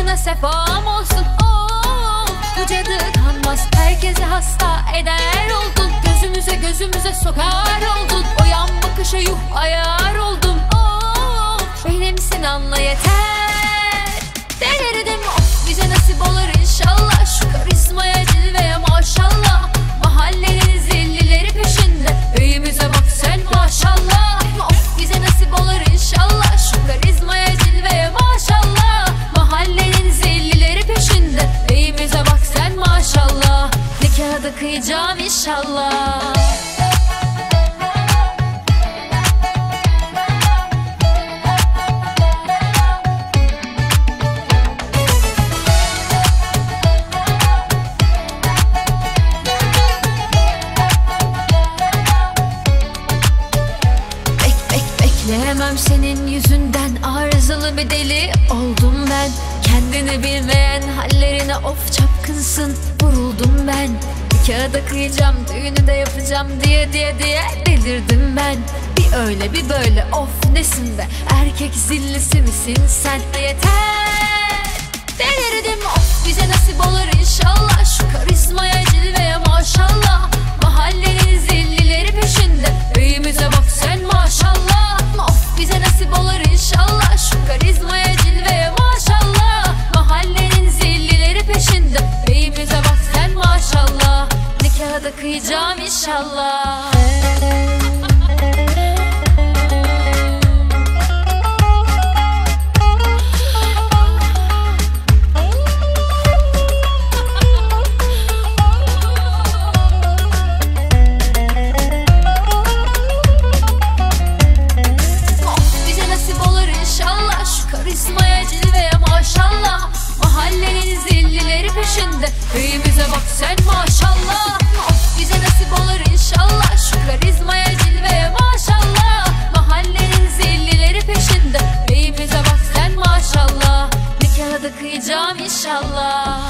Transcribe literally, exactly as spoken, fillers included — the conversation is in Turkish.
Aşkına sefam olsun. Oh, bu cadı kanmaz, herkese hasta eder oldun. Gözümüze gözümüze sokar oldun. O yan bakışa yuh ayar oldum. Oh, benimsin anla yeter. Delirdim of, bize nasip olur inşallah. Şu karizmaya cilveye maşallah. Mahallenin zillileri peşinde, büyümüze bak sen maşallah. Of, bize nasip olur inşallah. Şu karizmaya cilveye maşallah. Mahallenin zillileri peşinde, büyümüze bak sen maşallah. Nikahı da kıyacağım inşallah. Bekleyemem senin yüzünden, arızalı bir deli oldum ben. Kendini bilmeyen hallerine of çapkınsın, vuruldum ben. Nikahı da kıyacağım, düğünü de yapacağım diye diye diye delirdim ben. Bir öyle bir böyle of nesin be, erkek zillisi misin sen? Yeter, delirdim of, bize nasip olur inşallah. Şu karizmaya cilveye maşallah. Mahallenin zillileri peşinde, büyümüze bak sen maşallah. Of, bize nasip olur inşallah. Şu karizmaya cilveye maşallah. Mahallenin zillileri peşinde, büyümüze bak sen maşallah. Nikahı da kıyacağım inşallah. Büyümüze bak sen maşallah. Of, bize nasip olur inşallah. Şu karizmaya cilveye maşallah. Mahallenin zillileri peşinde, büyümüze bak sen maşallah. Nikahı da kıyacağım inşallah.